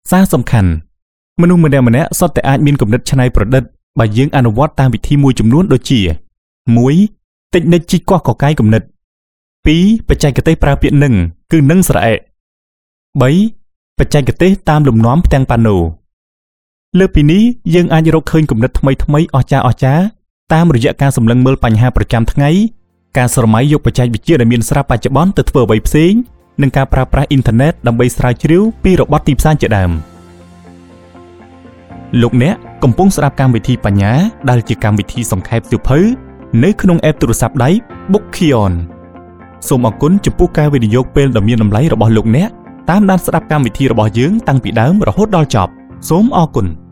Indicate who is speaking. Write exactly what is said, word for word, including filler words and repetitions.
Speaker 1: សារសំខាន់មនុស្សម្នាក់ម្នាក់សុទ្ធតែអាចមានគំនិតច្នៃប្រឌិតបើយើងអនុវត្តតាមវិធីមួយចំនួនដូចជា មួយ technique ជីកកោះកកាយគំនិត ពីរ បច្ចេកទេសប្រើពាក្យនឹងគឺនឹងស្រែក បី បច្ចេកទេសតាមលំនាំផ្ទាំងប៉ាណូ លើពីនេះយើងអាចរកឃើញគំនិតថ្មីថ្មីអស្ចារ្យអស្ចារ្យតាមរយៈការសម្លឹងមើលបញ្ហាប្រចាំថ្ងៃការស្រមៃយកបច្ចេកវិទ្យាដែលមានស្រាប់បច្ចុប្បន្នទៅធ្វើអ្វីផ្សេងនិងការប្រើប្រាស់អ៊ីនធឺណិតដើម្បីស្រាវជ្រាវពីរបត់ទីផ្សារជាដើមលោកអ្នកកំពុងស្ដាប់កម្មវិធីបញ្ញាដែលជាកម្មវិធីសង្ខេបសៀវភៅនៅក្នុង app ទូរស័ព្ទដៃ Bookkion សូមអរគុណចំពោះការវិនិយោគពេលដ៏មានតម្លៃរបស់លោកអ្នកតាមដានស្ដាប់កម្មវិធីរបស់យើងតាំងពីដើមរហូតដល់ចប់សូមអរគុណ